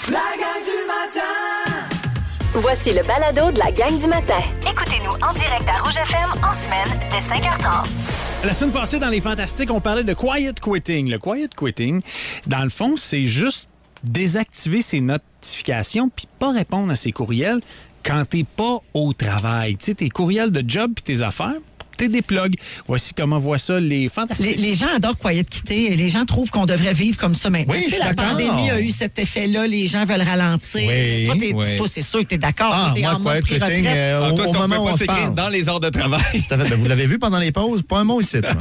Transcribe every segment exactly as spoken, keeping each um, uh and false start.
La gang du matin! Voici le balado de la gang du matin. Écoutez-nous en direct à Rouge F M en semaine dès cinq heures trente. La semaine passée, dans Les Fantastiques, on parlait de quiet quitting. Le quiet quitting, dans le fond, c'est juste désactiver ses notifications puis pas répondre à ses courriels quand t'es pas au travail. Tu sais, tes courriels de job puis tes affaires, t'es des plugs. Voici comment voient ça les Fantastiques. Les, les gens adorent quiet quitter et les gens trouvent qu'on devrait vivre comme ça maintenant. Oui, je suis la d'accord. pandémie a eu cet effet-là, les gens veulent ralentir. Oui, toi, t'es, oui. toi, c'est sûr que t'es d'accord. Ah, t'es moi, en quiet mode quitting, pré-retraite. euh, Ah, au, toi, au ça, on moment peut où pas on se s'écrire parle. dans les heures de travail. Tout à fait. Ben, vous l'avez vu pendant les pauses? Pas un mot ici. Pas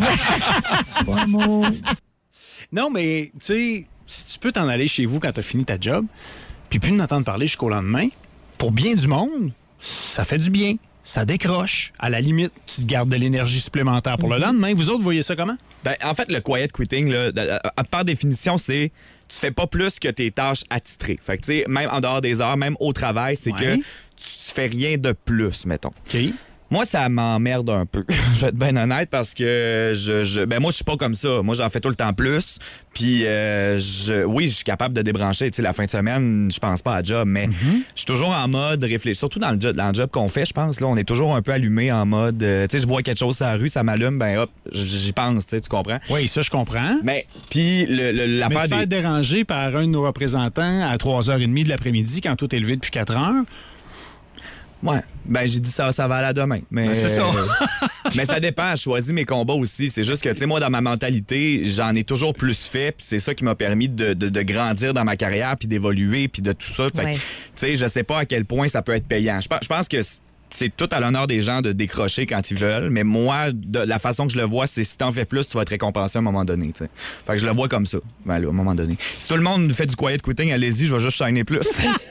un mot. Non, mais tu sais, si tu peux t'en aller chez vous quand t'as fini ta job, puis plus n'entendre parler jusqu'au lendemain, pour bien du monde, ça fait du bien. Ça décroche. À la limite, tu te gardes de l'énergie supplémentaire pour le lendemain. Vous autres, voyez ça comment? Ben, en fait, le quiet quitting, là, par définition, c'est tu fais pas plus que tes tâches attitrées. Fait que, tu sais, même en dehors des heures, même au travail, c'est Ouais. que tu fais rien de plus, mettons. OK. Moi, ça m'emmerde un peu. Je vais être bien honnête parce que je, je ben moi, je suis pas comme ça. Moi, j'en fais tout le temps plus. Puis, euh, je, oui, je suis capable de débrancher. Tu sais, la fin de semaine, je pense pas à job, mais Mm-hmm. je suis toujours en mode réfléchir. Surtout dans le job, dans le job qu'on fait, je pense. Là, on est toujours un peu allumé en mode. euh, tu sais, je vois quelque chose sur la rue, ça m'allume, ben hop, j'y pense. Tu sais, tu comprends? Oui, ça, je comprends. Mais puis le, le, Mais l'affaire te faire des déranger par un de nos représentants à trois heures trente de l'après-midi quand tout est levé depuis quatre heures. Ouais, ben j'ai dit ça, ça va aller à demain. Mais Ben, c'est ça. mais ça dépend, je choisis mes combats aussi. C'est juste que, tu sais, moi, dans ma mentalité, j'en ai toujours plus fait, puis c'est ça qui m'a permis de, de, de grandir dans ma carrière, puis d'évoluer, puis de tout ça. Fait que, Ouais. tu sais, je sais pas à quel point ça peut être payant. Je pense, je pense que c'est tout à l'honneur des gens de décrocher quand ils veulent, mais moi, de la façon que je le vois, c'est si t'en fais plus, tu vas être récompensé à un moment donné, tu sais. Fait que je le vois comme ça, ben, là, à un moment donné. Si tout le monde fait du quiet quitting, allez-y, je vais juste shiner plus.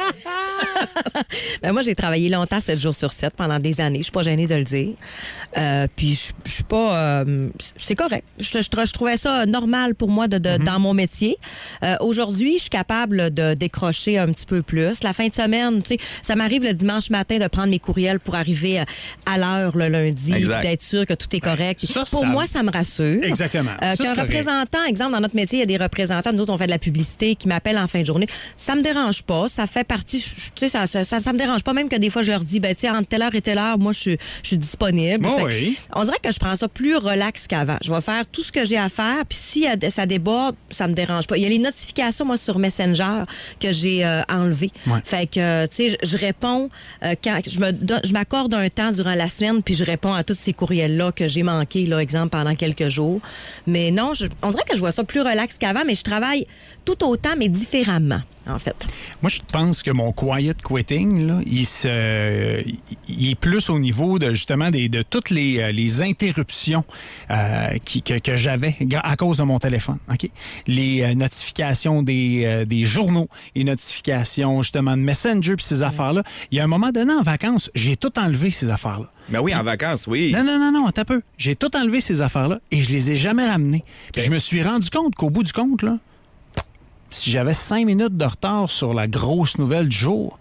Ben moi, j'ai travaillé longtemps, sept jours sur sept, pendant des années. Je suis pas gênée de le dire. Euh, puis, je je suis pas... euh, c'est correct. Je, je, je trouvais ça normal pour moi de, de, dans mon métier. Euh, aujourd'hui, je suis capable de décrocher un petit peu plus. La fin de semaine, tu sais, ça m'arrive le dimanche matin de prendre mes courriels pour arriver à l'heure le lundi, Exact. puis d'être sûr que tout est correct. Ça, pour ça- moi, ça me rassure. Exactement. Euh, Ça, c'est qu'un correct. représentant, exemple, dans notre métier, il y a des représentants, nous autres, on fait de la publicité, qui m'appellent en fin de journée. Ça me dérange pas. Ça fait partie, tu sais, ça, ça, ça, ça me dérange pas. Même que des fois, je leur dis, ben, tu sais, entre telle heure et telle heure, moi, je suis, je suis disponible. Oh Fait que oui. on dirait que je prends ça plus relax qu'avant. Je vais faire tout ce que j'ai à faire, puis si euh, ça déborde, ça me dérange pas. Il y a les notifications, moi, sur Messenger que j'ai euh, enlevées. Ouais. Fait que, euh, tu sais, je, je réponds euh, quand je me donne- je m'accorde un temps durant la semaine, puis je réponds à tous ces courriels-là que j'ai manqués, là, exemple, pendant quelques jours. Mais non, je- on dirait que je vois ça plus relax qu'avant, mais je travaille tout autant, mais différemment, en fait. Moi, je pense que mon quiet quitting, là, il, se, il est plus au niveau de justement des, de toutes les, euh, les interruptions euh, qui, que, que j'avais gra- à cause de mon téléphone. OK? Les euh, notifications des, euh, des journaux, les notifications justement de Messenger puis ces affaires-là. Il y a un moment donné en vacances, j'ai tout enlevé ces affaires-là. Mais oui, en vacances, oui. Non, non, non, non, attends un peu. J'ai tout enlevé ces affaires-là et je les ai jamais ramenées. Puis Ok. je me suis rendu compte qu'au bout du compte, là, si j'avais cinq minutes de retard sur la grosse nouvelle du jour,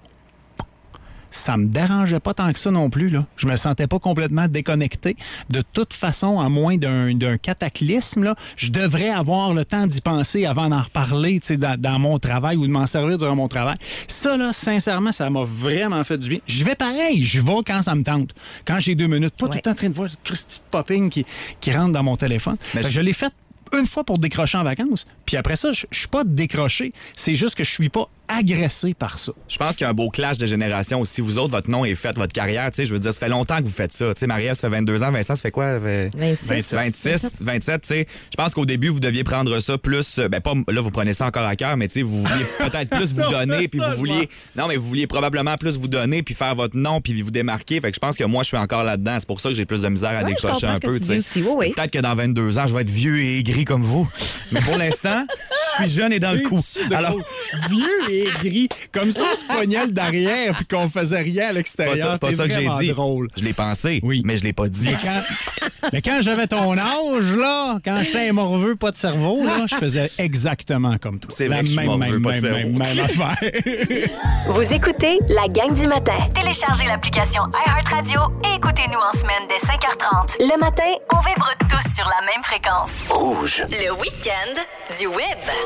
ça me dérangeait pas tant que ça non plus, là. Je me sentais pas complètement déconnecté. De toute façon, à moins d'un, d'un cataclysme, là, je devrais avoir le temps d'y penser avant d'en reparler, tu sais, dans, dans mon travail ou de m'en servir durant mon travail. Ça, là, sincèrement, ça m'a vraiment fait du bien. J'y vais pareil. Je vais quand ça me tente. Quand j'ai deux minutes. Pas Ouais. tout le temps en train de voir Christy de popping qui, qui rentre dans mon téléphone. Mais Fait que je- je l'ai fait une fois pour décrocher en vacances. Puis après ça, je je suis pas décroché. C'est juste que je suis pas agressé par ça. Je pense qu'il y a un beau clash de génération aussi. Vous autres, votre nom est fait, votre carrière, tu sais, je veux dire, ça fait longtemps que vous faites ça. Tu sais, Marie-Ève, ça fait vingt-deux ans, Vincent, ça fait quoi? Ça fait vingt-six. vingt-six, vingt-sept, tu sais. Je pense qu'au début, vous deviez prendre ça plus, euh, ben pas, là, vous prenez ça encore à cœur, mais tu sais, vous vouliez peut-être plus vous Non, donner, mais puis ça, vous je vouliez, non, mais vous vouliez probablement plus vous donner, puis faire votre nom, puis vous démarquer. Fait que je pense que moi, je suis encore là-dedans. C'est pour ça que j'ai plus de misère à Ouais, je décrocher comprends un ce que peu, tu tu sais. dis aussi. Oui, oui. Peut-être que dans vingt-deux ans, je vais être vieux et aigri comme vous. Mais pour l'instant, je suis jeune et dans le coup. Alors, vieux et gris, comme ça, on se pognait le derrière puis qu'on faisait rien à c'est pas ça, l'extérieur. c'est pas T'es ça que j'ai vraiment dit. drôle. Je l'ai pensé, Oui. mais je l'ai pas dit. Mais quand, mais quand j'avais ton âge, là, quand j'étais un morveux, pas de cerveau, là, je faisais exactement comme toi. C'est vrai La que je suis même, morveux, même, pas de même, cerveau. même, même affaire. Vous écoutez la gang du matin. Téléchargez l'application iHeartRadio et écoutez-nous en semaine dès cinq heures trente. Le matin, on vibre tous sur la même fréquence. Rouge. Le week-end du web.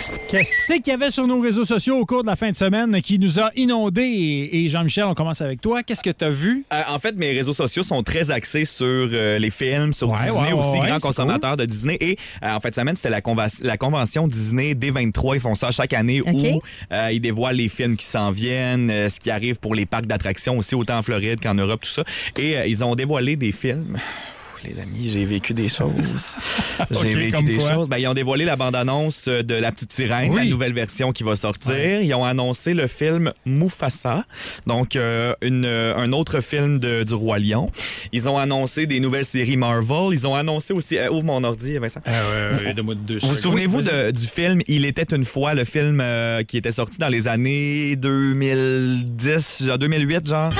Qu'est-ce qu'il y avait sur nos réseaux sociaux au cours de la fin de semaine qui nous a inondés? Et, et Jean-Michel, on commence avec toi. Qu'est-ce que tu as vu? Euh, en fait, mes réseaux sociaux sont très axés sur euh, les films, sur Ouais, Disney ouais, aussi, ouais, grand c'est consommateur de Disney. Et euh, en fin de semaine, c'était la, conva- la convention Disney D vingt-trois. Ils font ça chaque année OK. où euh, ils dévoilent les films qui s'en viennent, euh, ce qui arrive pour les parcs d'attractions aussi, autant en Floride qu'en Europe, tout ça. Et euh, ils ont dévoilé des films. Les amis, j'ai vécu des choses. J'ai OK, vécu comme des quoi? choses. Ben, ils ont dévoilé la bande-annonce de La Petite Sirène, Oui. la nouvelle version qui va sortir. Ils ont annoncé le film Mufasa, donc euh, une, euh, un autre film de, du Roi Lion. Ils ont annoncé des nouvelles séries Marvel. Ils ont annoncé aussi... Euh, ouvre mon ordi, Vincent. Euh, ouais, donne-moi deux Vous vous secondes. souvenez-vous Oui, vas-y. de- du film Il était une fois, le film euh, qui était sorti dans les années deux mille dix, genre deux mille huit, genre?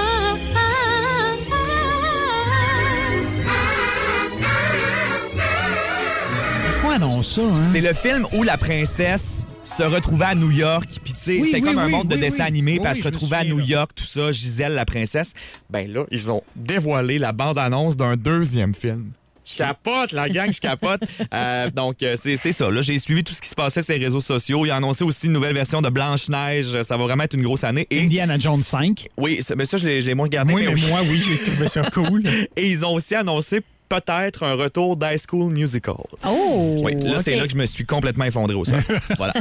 C'était quoi, non, ça? Hein? C'est le film où la princesse se retrouvait à New York, puis tu sais, Oui, c'était oui, comme un oui, monde de oui, dessin oui. animé, Oui, puis elle oui, se je me retrouvait à souviens, New là. York, tout ça, Gisèle la princesse. Ben là, ils ont dévoilé la bande-annonce d'un deuxième film. Je capote, la gang, je capote. Euh, donc, euh, c'est c'est ça. Là, j'ai suivi tout ce qui se passait sur les réseaux sociaux. Ils ont annoncé aussi une nouvelle version de Blanche-Neige. Ça va vraiment être une grosse année. Et Indiana Jones cinq. oui, ça, mais ça, je l'ai je l'ai moins regardé. Oui, mais mais oui. moi, oui, j'ai trouvé ça cool. Et ils ont aussi annoncé peut-être un retour d'High School Musical. Oh! Oui, là, c'est OK. là que je me suis complètement effondré au sol. Voilà.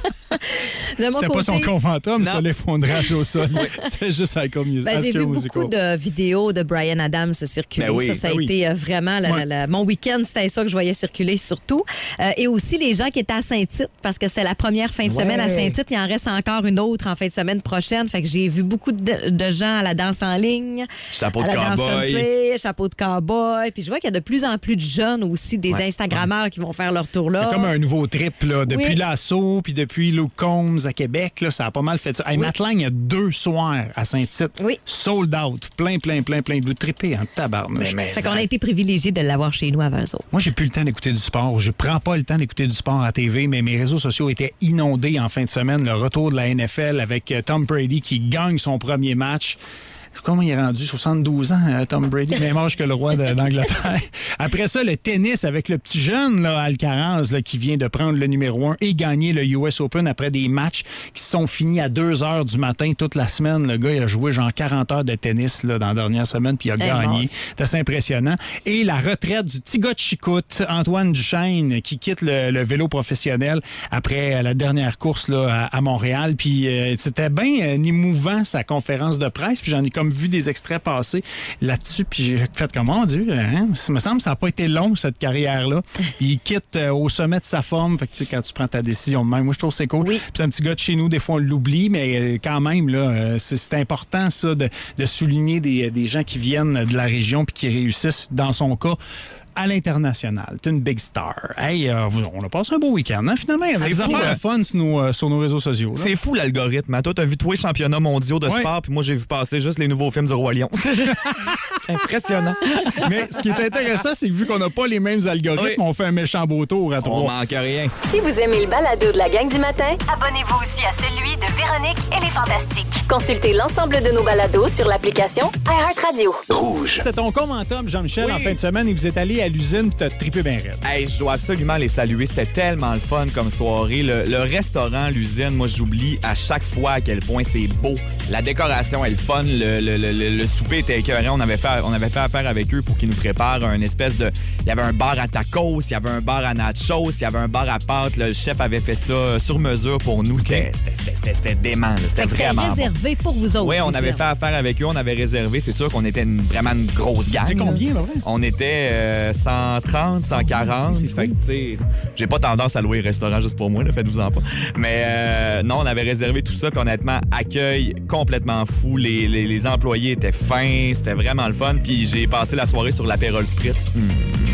De mon C'était côté, pas son conventum, ça, Non. l'effondrage au sol. C'était juste High School Music- ben, High j'ai School vu Musical. beaucoup de vidéos de Bryan Adams circuler. Ben oui, ça, ça a ben oui. été euh, vraiment la- Ouais. la- la- mon week-end, c'était ça que je voyais circuler surtout. Euh, et aussi les gens qui étaient à Saint-Tite, parce que c'était la première fin de Ouais. semaine à Saint-Tite. Il en reste encore une autre en fin de semaine prochaine. Fait que j'ai vu beaucoup de, de gens à la danse en ligne, Chapeau à de la danse cowboy. country, chapeau de cowboy. Puis je vois qu'il y a de plus en plus de jeunes aussi, des Ouais. Instagrammeurs qui vont faire leur tour là. C'est comme un nouveau trip, là. Depuis Oui. l'Assaut, puis depuis Luke Combs à Québec, là, ça a pas mal fait ça. Hey, Matt Lang, il y a deux soirs à Saint-Tite. Oui. Sold out. Plein, plein, plein, plein de trippés en tabarnouche. Mais, mais Fait qu'on a été privilégiés de l'avoir chez nous avant eux autres. Moi, j'ai plus le temps d'écouter du sport. Je prends pas le temps d'écouter du sport à T V, mais mes réseaux sociaux étaient inondés en fin de semaine. Le retour de la N F L avec euh, Tom Brady qui gagne son premier match. Comment il est rendu? soixante-douze ans, euh, Tom Brady, même âge que le roi de- d'Angleterre. Après ça, le tennis avec le petit jeune, là, Alcaraz, là, qui vient de prendre le numéro un et gagner le U S Open après des matchs qui sont finis à deux heures du matin toute la semaine. Le gars, il a joué genre quarante heures de tennis là, dans la dernière semaine, puis il a Eh, mon gagné. Dieu. C'est assez impressionnant. Et la retraite du petit gars de Chicoute, Antoine Duchesne, qui quitte le, le vélo professionnel après la dernière course là, à, à Montréal. Puis euh, c'était bien euh, émouvant, sa conférence de presse. Puis j'en ai comme vu des extraits passer là-dessus. Puis j'ai fait comme, mon Dieu, hein, ça me semble que ça n'a pas été long, cette carrière-là. Il quitte euh, au sommet de sa forme. Fait que, tu sais, quand tu prends ta décision de même, moi, je trouve que c'est cool. Oui. Puis c'est un petit gars de chez nous, des fois, on l'oublie, mais euh, quand même, là, euh, c'est, c'est important, ça, de, de souligner des, des gens qui viennent de la région puis qui réussissent, dans son cas, à l'international. T'es une big star. Hey, euh, on a passé un beau week-end, hein, finalement. Il y avait C'est des fou, affaires hein? de fun sur nos, euh, sur nos réseaux sociaux. là. C'est fou l'algorithme. Hein? Toi, t'as vu tous les championnats mondiaux de Ouais. sport, puis moi, j'ai vu passer juste les nouveaux films du Roi Lion. Impressionnant. Mais ce qui est intéressant, c'est que vu qu'on n'a pas les mêmes algorithmes, Oui. on fait un méchant beau tour à On trois. manque rien. Si vous aimez le balado de la gang du matin, abonnez-vous aussi à celui de Véronique et les Fantastiques. Consultez l'ensemble de nos balados sur l'application iHeartRadio. C'est ton commentaire, Jean-Michel, Oui. en fin de semaine, et vous êtes allé à l'usine et t'as trippé bien raide. Hey, je dois absolument les saluer. C'était tellement le fun comme soirée. Le, le restaurant, l'usine, moi, j'oublie à chaque fois à quel point c'est beau. La décoration est le fun. Le, le, le, le- le souper était écœurant. On avait fait, on avait fait affaire avec eux pour qu'ils nous préparent un espèce de... Il y avait un bar à tacos, il y avait un bar à nachos, il y avait un bar à pâtes. Le chef avait fait ça sur mesure pour nous. C'était c'était- c'était- c'était- c'était dément. là. C'était Fait que c'était vraiment bon. réservé pour vous autres. Oui, on avait l'usine. fait affaire avec eux, on avait réservé. C'est sûr qu'on était une- vraiment une grosse gang. C'est là. combien, là, vrai? On était euh, cent trente, cent quarante. C'est Fait que, tu sais, j'ai pas tendance à louer le restaurant juste pour moi, là, faites-vous-en pas. Mais euh, non, on avait réservé tout ça, puis honnêtement, accueil complètement fou. Les, les, les employés étaient fins, c'était vraiment le fun. Puis j'ai passé la soirée sur l'apérole Spritz. Hmm.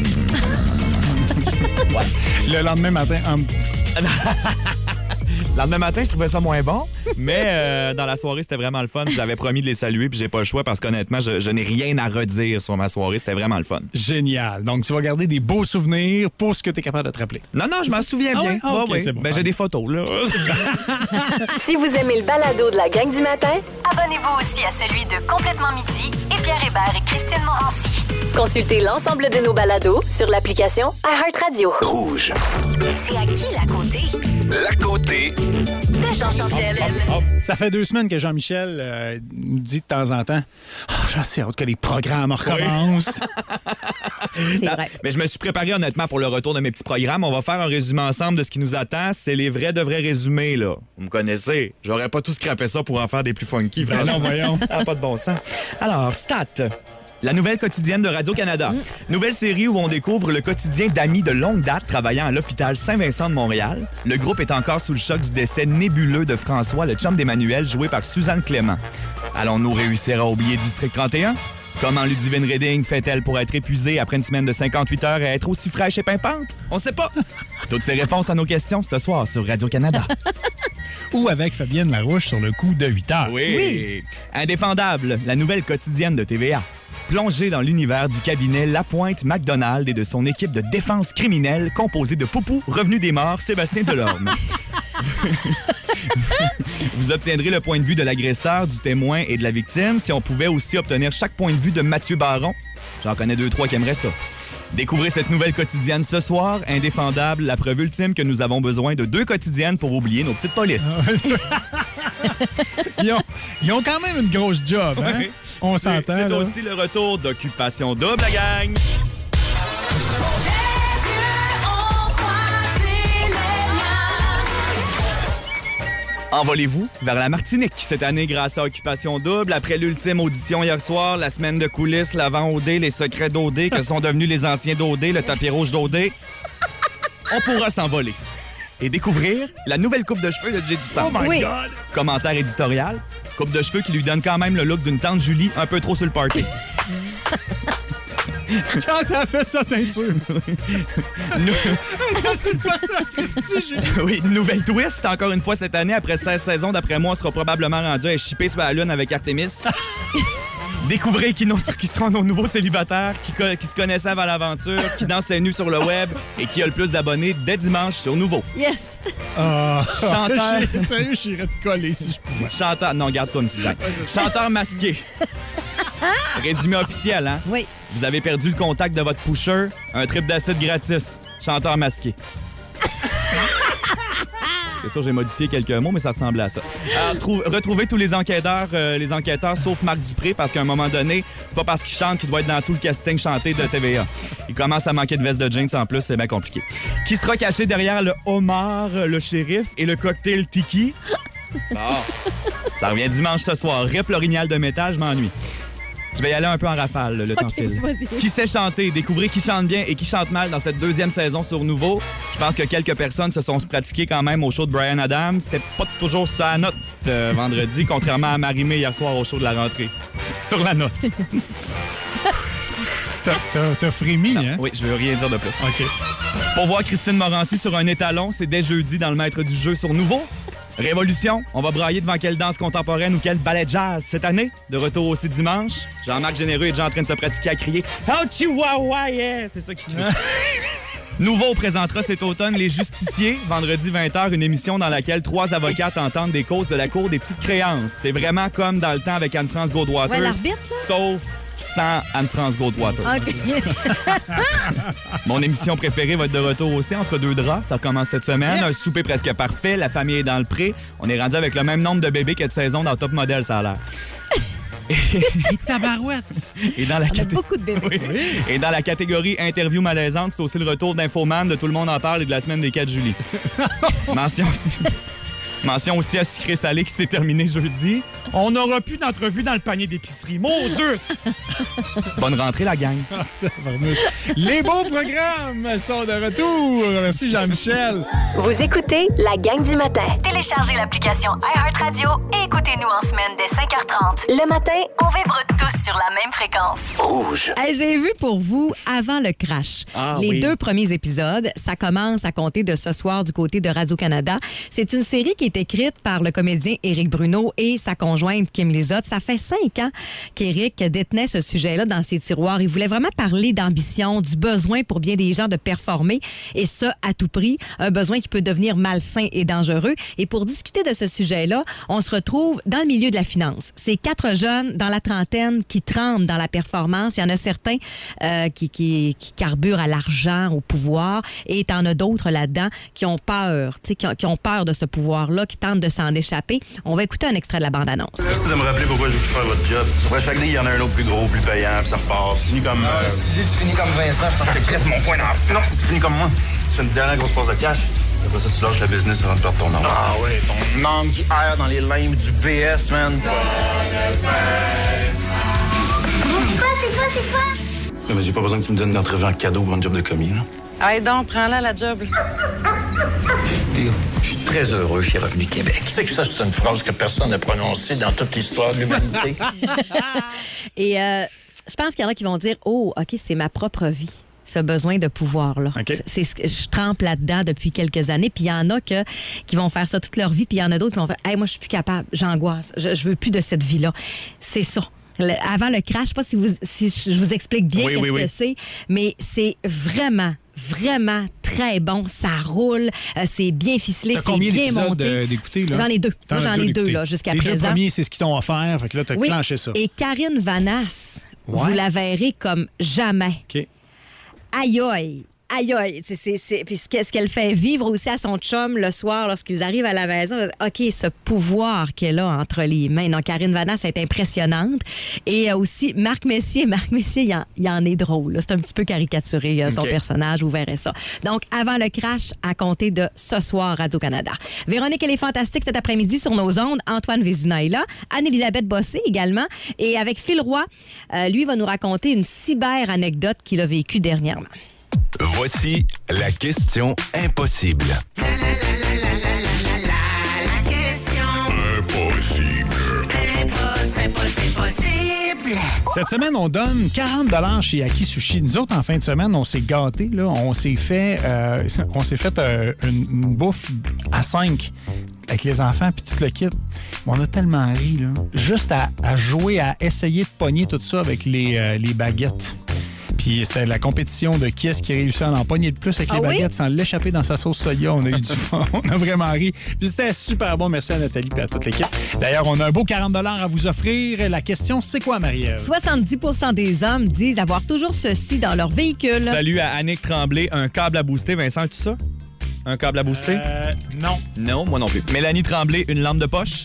Le lendemain matin, hum, Le lendemain matin, je trouvais ça moins bon, mais euh, dans la soirée, c'était vraiment le fun. J'avais promis de les saluer, puis j'ai pas le choix parce qu'honnêtement, je, je n'ai rien à redire sur ma soirée. C'était vraiment le fun. génial. Donc, tu vas garder des beaux souvenirs pour ce que tu es capable de te rappeler. Non, non, je m'en souviens Ah bien. ouais? Ah, ok, c'est bon. Ben, j'ai des photos, là. Si vous aimez le balado de la gang du matin, abonnez-vous aussi à celui de Complètement Midi et Pierre Hébert et Christine Morancy. Consultez l'ensemble de nos balados sur l'application iHeartRadio. Rouge. C'est à qui la côté? La beauté de Jean-Michel. Ça fait deux semaines que Jean-Michel euh, nous dit de temps en temps oh, j'ai assez hâte que les programmes recommencent. C'est Ah, vrai. Mais je me suis préparé honnêtement pour le retour de mes petits programmes. On va faire un résumé ensemble de ce qui nous attend. C'est les vrais de vrais résumés, là. Vous me connaissez. J'aurais pas tout scrappé ça pour en faire des plus funky. Ben non, voyons. Ça n'a pas de bon sens. Alors, Stat. La nouvelle quotidienne de Radio-Canada. Nouvelle série où on découvre le quotidien d'amis de longue date travaillant à l'hôpital Saint-Vincent de Montréal. Le groupe est encore sous le choc du décès nébuleux de François, le chum d'Emmanuel, joué par Suzanne Clément. Allons-nous réussir à oublier District trente et un? Comment Ludivine Redding fait-elle pour être épuisée après une semaine de cinquante-huit heures et être aussi fraîche et pimpante? On sait pas. Toutes ces réponses à nos questions ce soir sur Radio-Canada. Ou avec Fabienne Larouche sur le coup de huit heures. Oui. oui. Indéfendable, la nouvelle quotidienne de T V A. Plongé dans l'univers du cabinet Lapointe McDonald et de son équipe de défense criminelle composée de Poupou, revenu des morts, Sébastien Delorme. Vous obtiendrez le point de vue de l'agresseur, du témoin et de la victime. Si on pouvait aussi obtenir chaque point de vue de Mathieu Baron, j'en connais deux, trois qui aimeraient ça. Découvrez cette nouvelle quotidienne ce soir. Indéfendable, la preuve ultime que nous avons besoin de deux quotidiennes pour oublier nos petites polices. ils, ont, ils ont quand même une grosse job, hein? Oui. On C'est- s'entend, C'est là. aussi le retour d'Occupation Double, la gang. Envolez-vous vers la Martinique cette année grâce à Occupation Double. Après l'ultime audition hier soir, la semaine de coulisses, l'avant O D, les secrets d'O D que sont devenus les anciens d'O D, le tapis rouge d'O D, on pourra s'envoler et découvrir la nouvelle coupe de cheveux de Jay Dutemps. Oh my Oui. God! Commentaire éditorial, coupe de cheveux qui lui donne quand même le look d'une tante Julie un peu trop sur le party. Quand t'as fait sa teinture. Nou- T'as sur le patin, Christy, Julie. oui, nouvelle twist encore une fois cette année. Après seize saisons, d'après moi, on sera probablement rendu à chipper sur la lune avec Artemis. Découvrez qui, nos- qui seront nos nouveaux célibataires, qui, co- qui se connaissaient avant l'aventure, qui dansaient nus sur le web et qui a le plus d'abonnés dès dimanche sur Nouveau. Yes! Ah, Chanteur. j'ai- Sérieux, j'irais te coller si je pouvais. Chanteur... Non, garde-toi une petite Jack. Chanteur masqué. Résumé officiel, hein? Oui. Vous avez perdu le contact de votre pusher, un trip d'acide gratis. Chanteur masqué. C'est sûr, j'ai modifié quelques mots, mais ça ressemblait à ça. Alors, trou- retrouvez tous les enquêteurs, euh, les enquêteurs, sauf Marc Dupré, parce qu'à un moment donné, c'est pas parce qu'il chante qu'il doit être dans tout le casting chanté de T V A. Il commence à manquer de veste de jeans en plus, c'est bien compliqué. Qui sera caché derrière le homard, le shérif et le cocktail tiki? Bon, ça revient dimanche ce soir. Rip l'orignal de métal, je m'ennuie. Je vais y aller un peu en rafale, le temps Ok, file. vas-y. Qui sait chanter? Découvrez qui chante bien et qui chante mal dans cette deuxième saison sur Nouveau. Je pense que quelques personnes se sont pratiquées quand même au show de Bryan Adams. C'était pas toujours ça à note euh, vendredi, contrairement à Marimé hier soir au show de la rentrée. Sur la note. T'as- T'as t'as frémi, hein? Oui, je veux rien dire de plus. OK. Pour voir Christine Morancy sur un étalon, c'est dès jeudi dans le Maître du jeu sur Nouveau. Révolution, on va brailler devant quelle danse contemporaine ou quel ballet jazz cette année. De retour aussi dimanche. Jean-Marc Généreux est déjà en train de se pratiquer à crier « Oh, Chihuahua, yeah! » C'est ça qu'il crie. Nouveau présentera cet automne Les Justiciers, vendredi vingt heures, une émission dans laquelle trois avocates entendent des causes de la Cour des petites créances. C'est vraiment comme dans le temps avec Anne-France Goldwater, Ouais, l'arbitre, là? sauf sans Anne-France Goldwater. OK. Mon émission préférée va être de retour aussi, Entre deux draps. Ça recommence cette semaine. Yes. Un souper presque parfait. La famille est dans le pré. On est rendu avec le même nombre de bébés que de saison dans Top Model, ça a l'air. Et tabarouette. Et dans la On a caté- beaucoup de bébés. Oui. Et dans la catégorie interview malaisante, c'est aussi le retour d'Infoman de Tout le monde en parle et de la semaine des quatre juillet. Mention aussi. Mention aussi à Sucré Salé qui s'est terminé jeudi. On n'aura plus d'entrevue dans le panier d'épicerie. Moses! Bonne rentrée, la gang. Les beaux programmes sont de retour. Merci, Jean-Michel. Vous écoutez la gang du matin. Téléchargez l'application iHeartRadio et écoutez-nous en semaine dès cinq heures trente. Le matin, on vibre tous sur la même fréquence. rouge. Hey, j'ai vu pour vous avant le crash. Ah, Les oui. deux premiers épisodes, ça commence à compter de ce soir du côté de Radio-Canada. C'est une série qui est est écrite par le comédien Éric Bruno et sa conjointe Kim Lizotte. Ça fait cinq ans qu'Éric détenait ce sujet-là dans ses tiroirs. Il voulait vraiment parler d'ambition, du besoin pour bien des gens de performer, et ça à tout prix, un besoin qui peut devenir malsain et dangereux. Et pour discuter de ce sujet-là, on se retrouve dans le milieu de la finance. C'est quatre jeunes dans la trentaine qui trempent dans la performance. Il y en a certains euh, qui, qui, qui carburent à l'argent, au pouvoir, et t'en as d'autres là-dedans qui ont peur, qui ont, qui ont peur de ce pouvoir-là, qui tentent de s'en échapper. On va écouter un extrait de la bande-annonce. Merci de me rappeler pourquoi j'ai pu faire votre job. Après chaque année, il y en a un autre plus gros, plus payant, puis ça repart. Tu finis comme... Ah, euh... si tu finis comme Vincent, je pense que je te crisse mon point d'enfer. Non, si tu finis comme moi, tu fais une dernière grosse passe de cash. Après ça, tu lâches la business avant de perdre ton nom. Ah ouais, ton âme qui erre dans les limbes du B S, man. C'est quoi, c'est quoi, c'est quoi? Non, mais j'ai pas besoin que tu me donnes une entrevue en cadeau pour un job de commis, là. Allez donc, prends-la, la job. Je suis très heureux chez Revenu Québec. Tu sais que ça, c'est une phrase que personne n'a prononcée dans toute l'histoire de l'humanité. Et euh, je pense qu'il y en a qui vont dire « Oh, OK, c'est ma propre vie. » Ce besoin de pouvoir-là. Okay. C'est ce que je trempe là-dedans depuis quelques années. Puis il y en a que, qui vont faire ça toute leur vie. Puis il y en a d'autres qui vont faire hey, « moi, je suis plus capable. J'angoisse. Je, je veux plus de cette vie-là. » C'est ça. Le, avant le crash, je sais pas si, vous, si je vous explique bien oui, qu'est-ce oui, oui. que c'est, mais c'est vraiment, vraiment très bon. Ça roule. Euh, c'est bien ficelé. T'as C'est combien bien d'épisodes monté. euh, d'écouter, là? J'en ai deux. T'en Moi, as j'en ai deux d'écouter. là, jusqu'à Les présent. deux premiers, c'est ce qu'ils t'ont offert. Fait que là, t'as Oui. clenché ça. Et Karine Vanasse, Ouais. vous la verrez comme jamais. OK. Aïe aïe, aïe aïe. C'est, c'est, c'est... Puis ce qu'elle- ce qu'elle fait vivre aussi à son chum le soir lorsqu'ils arrivent à la maison. OK, ce pouvoir qu'elle a entre les mains. Non, Karine Vanasse est impressionnante. Et euh, aussi, Marc Messier. Marc Messier, il en, il en est drôle. là. C'est un petit peu caricaturé, euh, son OK. personnage. Vous verrez ça. Donc, avant le crash, à compter de ce soir, Radio-Canada. Véronique, elle est fantastique cet après-midi sur nos ondes. Antoine Vézina est là. Anne-Élisabeth Bossé également. Et avec Phil Roy, euh, lui va nous raconter une cyber-anecdote qu'il a vécue dernièrement. Voici la question impossible. Cette semaine, on donne quarante dollars chez Aki Sushi. Nous autres, en fin de semaine, on s'est gâtés. Là. On s'est fait, euh, on s'est fait euh, une, une bouffe à cinq avec les enfants puis tout le kit. On a tellement ri. Là. Juste à, à jouer, à essayer de pogner tout ça avec les, euh, les baguettes. Puis c'était la compétition de qui est-ce qui réussit à en pogner le plus avec Ah les oui? baguettes sans l'échapper dans sa sauce soya. On a eu du fun. On a vraiment ri. Puis c'était super bon. Merci à Nathalie et à toute l'équipe. D'ailleurs, on a un beau quarante dollars à vous offrir. La question, c'est quoi, Marie-Ève? soixante-dix pour cent des hommes disent avoir toujours ceci dans leur véhicule. Salut à Annick Tremblay. Un câble à booster. Vincent, as-tu ça? Un câble à booster? Euh, non. Non, moi non plus. Mélanie Tremblay, une lampe de poche?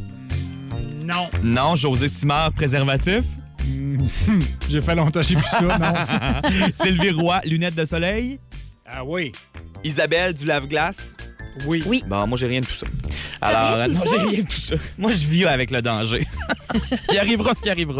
Non. Non. José Simard, préservatif? J'ai fait longtemps, j'ai plus ça, non. Sylvie Roy, lunettes de soleil? Ah oui. Isabelle, du lave-glace? Oui. Oui. Bon, moi, j'ai rien de tout ça. rien de Alors, tout non, ça? j'ai rien de tout ça. Moi, je vis avec le danger. Il arrivera ce qui arrivera.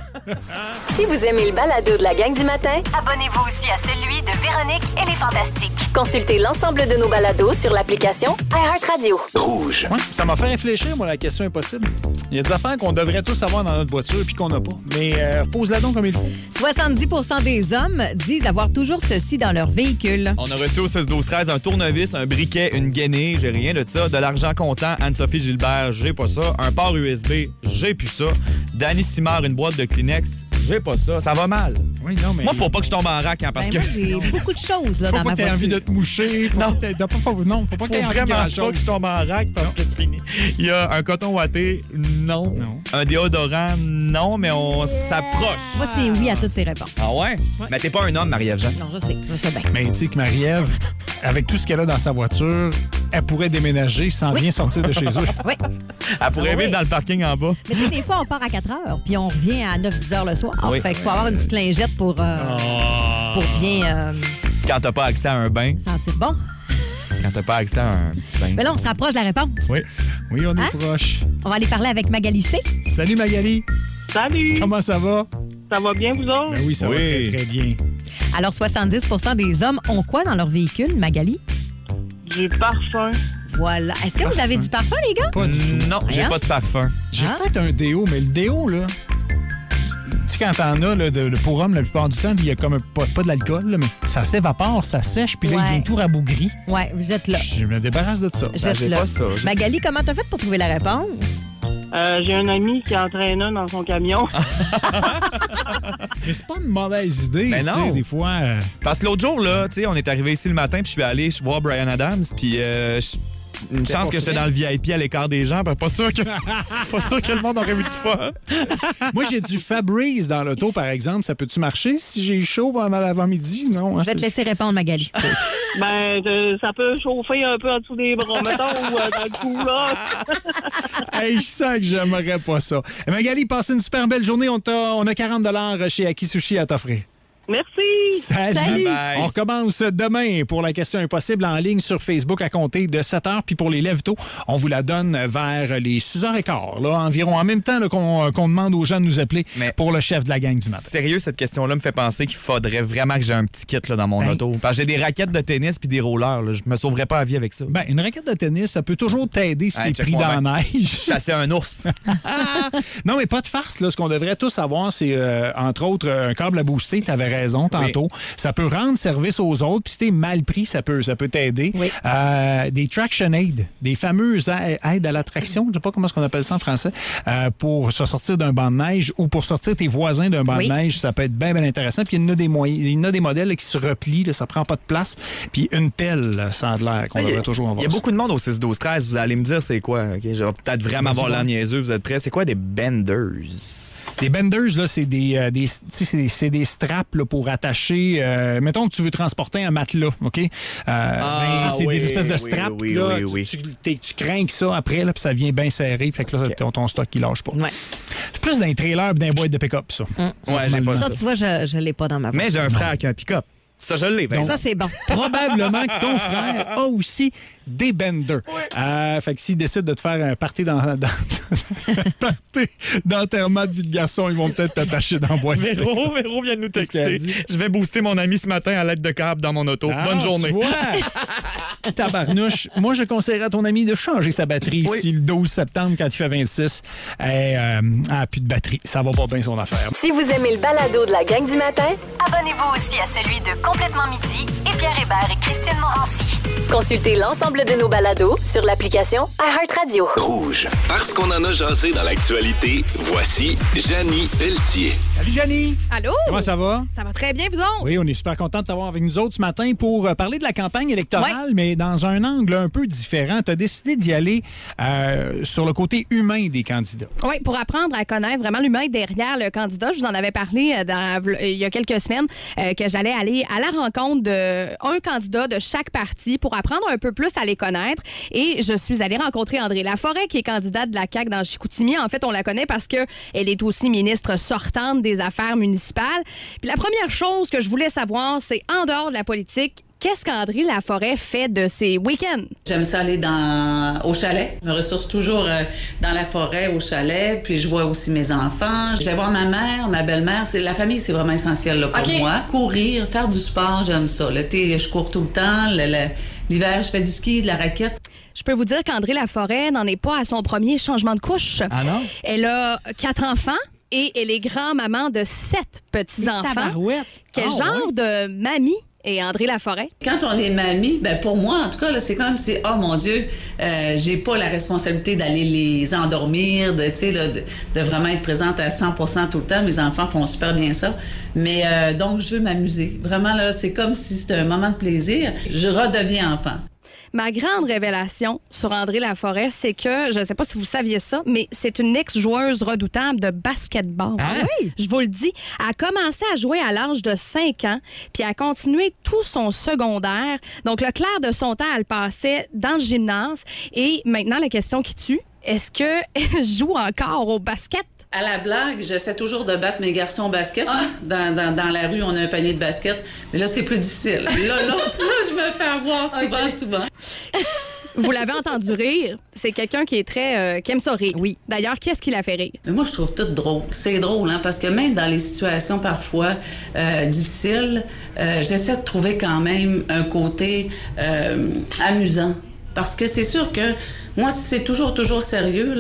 Si vous aimez le balado de la gang du matin, abonnez-vous aussi à celui de Véronique et les Fantastiques. Consultez l'ensemble de nos balados sur l'application iHeartRadio. Rouge. Ouais, ça m'a fait réfléchir, moi, la question impossible. Il y a des affaires qu'on devrait tous avoir dans notre voiture puis qu'on n'a pas. Mais euh, pose-la donc comme il faut. soixante-dix pour cent des hommes disent avoir toujours ceci dans leur véhicule. On a reçu au seize douze treize un tournevis, un briquet, une gainée, j'ai rien de ça. De l'argent comptant, Anne-Sophie Gilbert, j'ai pas ça. Un port U S B, j'ai plus ça. Danny Simard, une boîte de Kleenex, j'ai pas ça. Ça va mal. Oui, non, mais... Moi, faut pas que je tombe en rack, hein, parce Ben, que... moi, j'ai beaucoup de choses là, Faut dans pas ma que t'aies envie voiture. de te moucher. Faut Non. pas que t'aies- faut pas, non, faut pas que t'aies Faut envie de vraiment pas grand-chose. que je tombe en rack parce que c'est fini. Il y a un coton ouaté, non. Non. Un déodorant, non, mais on s'approche. Moi, c'est oui à toutes ces réponses. Ah ouais? Mais t'es pas un homme, Marie-Ève Jean. Non, je sais, je sais bien. Mais tu sais que Marie-Ève, avec tout ce qu'elle a dans sa voiture, elle pourrait déménager sans rien sortir de chez eux. Oui. Elle pourrait Ah oui. vivre dans le parking en bas. Mais tu sais, des fois, on part à quatre heures, puis on revient à neuf dix heures le soir. Oui. Fait qu'il faut avoir une petite lingette pour, euh, pour bien euh, Quand t'as pas accès à un bain, sentir bon. quand t'as pas accès à un petit bain. Mais là, on se rapproche de la réponse. Oui. Oui, on est Hein? proche. On va aller parler avec Magali Shea. Salut Magali. Salut! Comment ça va? Ça va bien, vous autres? Ben oui, ça va Oui. très, très bien. Alors, soixante-dix pour cent des hommes ont quoi dans leur véhicule, Magali? Du parfum. Voilà. Est-ce que vous avez du parfum, les gars? Pas du tout. Non, j'ai Rien? pas de parfum. J'ai Ah. peut-être un déo, mais le déo, là, Tu sais, quand t'en as, là, de, le pour homme, la plupart du temps, il y a comme un, pas, pas de l'alcool, là, mais ça s'évapore, ça sèche, puis là, Ouais. il devient tout rabougri. Ouais, vous êtes là. Je me débarrasse de ça. Ben, j'ai Jette-le. pas ça. J'ai- Magali, comment t'as fait pour trouver la réponse? Euh, j'ai un ami qui entraîne un dans son camion. Mais c'est pas une mauvaise idée, Mais tu non. sais, des fois... euh, Parce que l'autre jour, là, tu sais, on est arrivé ici le matin, puis je suis allé voir Bryan Adams, puis euh, je- une T'es chance pas que j'étais frais. dans le V I P à l'écart des gens, puis pas sûr que pas sûr que le monde aurait eu du fun. Moi, j'ai du Febreze dans l'auto, par exemple. Ça peut-tu marcher si j'ai chaud pendant l'avant-midi? Non. hein, Je vais te c'est- laisser répondre, Magali. Ben, euh, ça peut chauffer un peu en dessous des bras, mettons, ou euh, dans le cou, là. Hey, je sens que j'aimerais pas ça. Eh, Magali, passe une super belle journée. On, t'a- on a quarante chez Aki Sushi à t'offrir. Merci. Salut! Salut. Bye. On recommence demain pour la question impossible en ligne sur Facebook à compter de sept heures. Puis pour les lève-tôt, on vous la donne vers les six heures quinze, là, environ en même temps là, qu'on qu'on demande aux gens de nous appeler Mais- pour le chef de la gang du matin. Sérieux, cette question-là me fait penser qu'il faudrait vraiment que j'ai un petit kit là, dans mon Ben- auto. Parce que j'ai des raquettes de tennis puis des rollers. Là. Je me sauverais pas la vie avec ça. Ben, une raquette de tennis, ça peut toujours t'aider si Hey, t'es pris check-moi dans la neige. Chasser un ours. Non, mais pas de farce. Là. Ce qu'on devrait tous savoir, c'est, euh, entre autres, un câble à booster. Tu avais raison tantôt. Ça peut rendre service aux autres. Puis si t'es mal pris, ça peut, ça peut t'aider. Oui. Euh, des traction aid, des fameuses a- aides à l'attraction, je sais pas comment est-ce qu'on appelle ça en français, euh, pour se sortir d'un banc de neige ou pour sortir tes voisins d'un banc Oui. de neige. Ça peut être bien, bien intéressant. Puis il y en a des moyens, il y en a des modèles là, qui se replient. Là, ça prend pas de place. Puis une pelle, là, ça a de l'air qu'on Il y a- devrait toujours avoir. Il y a ça. beaucoup de monde au six douze treize. Vous allez me dire c'est quoi. ok? Je vais peut-être vraiment avoir l'air niaiseux. Vous êtes prêts? C'est quoi des benders? Les benders, là, c'est des, euh, des, tu sais, c'est des, c'est des straps là, pour attacher. Euh, mettons que tu veux transporter un matelas, OK? Euh, ben, c'est oui, des espèces de oui, straps. oui, là, oui, oui. Tu, tu, t'es- tu crains que ça après, là, puis ça vient bien serré. Fait que là, ton, ton stock, il lâche pas. Ouais. C'est plus dans les trailers et dans les boîtes de pick-up, ça. Ouais, j'ai pas Ça, ça. tu vois, je ne l'ai pas dans ma voix. Mais j'ai un frère qui a un pick-up. Ça, je l'ai. ben. Ça, c'est bon. Probablement que ton frère a aussi des benders. Euh, fait que s'il décide de te faire un party dans, dans, un party d'enterrement de vie de garçon, ils vont peut-être t'attacher dans la boîte. Véro, Véro vient de nous Qu'est-ce qu'elle texter. dit? Je vais booster mon ami ce matin à l'aide de câble dans mon auto. Ah, Bonne journée. tu vois? Tabarnouche. Moi, je conseillerais à ton ami de changer sa batterie Oui. si le douze septembre, quand il fait vingt-six, elle euh, a plus de batterie. Ça va pas bien son affaire. Si vous aimez le balado de la gang du matin, abonnez-vous aussi à celui de Complètement Midi et Pierre Hébert et Christine Morancy. Consultez l'ensemble de nos balados sur l'application iHeartRadio. Rouge. Parce qu'on en a jasé dans l'actualité, voici Jannie Pelletier. Salut, Janie! Allô? Comment ça va? Ça va très bien, vous autres? Oui, on est super content de t'avoir avec nous autres ce matin pour euh, parler de la campagne électorale, mais dans un angle un peu différent. Tu as décidé d'y aller euh, sur le côté humain des candidats. Oui, pour apprendre à connaître vraiment l'humain derrière le candidat. Je vous en avais parlé euh, dans- il y a quelques semaines euh, que j'allais aller à la rencontre d'un candidat de chaque parti pour apprendre un peu plus à les connaître. Et je suis allée rencontrer André Laforêt, qui est candidate de la C A Q dans Chicoutimi. En fait, on la connaît parce qu'elle est aussi ministre sortante des Affaires municipales. Puis la première chose que je voulais savoir, c'est en dehors de la politique, qu'est-ce qu'André Laforêt fait de ses week-ends? J'aime ça aller dans, au chalet. Je me ressource toujours euh, dans la forêt, au chalet. Puis je vois aussi mes enfants. Je vais voir ma mère, ma belle-mère. C'est, la famille, c'est vraiment essentiel là, pour OK. moi. Courir, faire du sport, j'aime ça. L'été, je cours tout le temps. Le- le- l'hiver, je fais du ski, de la raquette. Je peux vous dire qu'André Laforêt n'en est pas à son premier changement de couche. Ah non? Elle a quatre enfants et elle est grand-maman de sept petits-enfants. Tabarouette! Quel Ah, genre ouais? de mamie est André Laforêt? Quand on est mamie, ben pour moi, en tout cas, là, c'est comme si, oh mon Dieu, euh, j'ai pas la responsabilité d'aller les endormir, de, tu sais, là, de, de vraiment être présente à cent pour cent tout le temps. Mes enfants font super bien ça. Mais euh, donc, je veux m'amuser. Vraiment, là, c'est comme si c'était un moment de plaisir. Je redeviens enfant. Ma grande révélation sur André Laforêt, c'est que, je ne sais pas si vous saviez ça, mais c'est une ex-joueuse redoutable de basketball. Hein? Oui. Je vous le dis. Elle a commencé à jouer à l'âge de cinq ans, puis elle a continué tout son secondaire. Donc, le clair de son temps, elle passait dans le gymnase. Et maintenant, la question qui tue, est-ce qu'elle joue encore au basket? À la blague, j'essaie toujours de battre mes garçons au basket. Ah. Dans, dans, dans la rue, on a un panier de basket. Mais là, c'est plus difficile. Là, là, là je me fais avoir souvent, Ok. souvent. Vous l'avez entendu rire. C'est quelqu'un qui est très... euh, qui aime ça rire. Oui. D'ailleurs, qu'est-ce qui l'a fait rire? Mais moi, je trouve tout drôle. C'est drôle, hein, parce que même dans les situations parfois euh, difficiles, euh, j'essaie de trouver quand même un côté euh, amusant. Parce que c'est sûr que moi, si c'est toujours, toujours sérieux, là,